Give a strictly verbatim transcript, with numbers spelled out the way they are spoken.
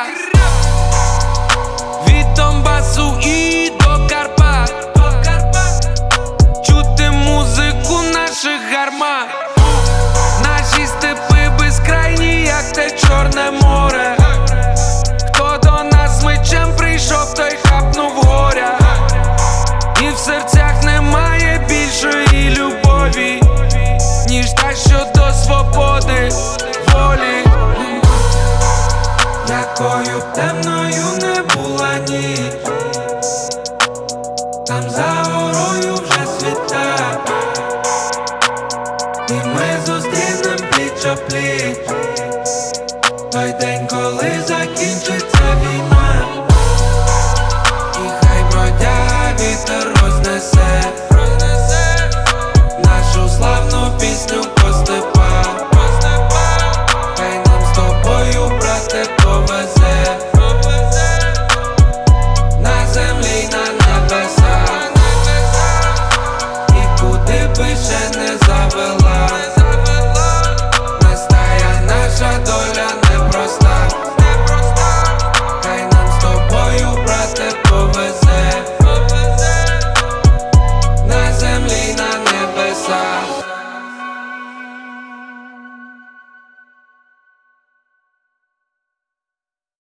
Від Донбасу і до Карпат чути музику наших гармат. Наші степи безкрайні, як те Чорне море. Хто до нас з мечем прийшов, той хапнув горя. І в серцях немає більшої любові, ніж та, що до свободи, волі. Якою б темною не була ніч, там за горою вже світа, і ми зустрінем пліч-о-пліч той день, коли закінчиться війна. І хай бродяга вітер рознесе нашу славну пісню по степах. Хай нам з тобою, брате, повезе на землі й на небесах. І куди би ще не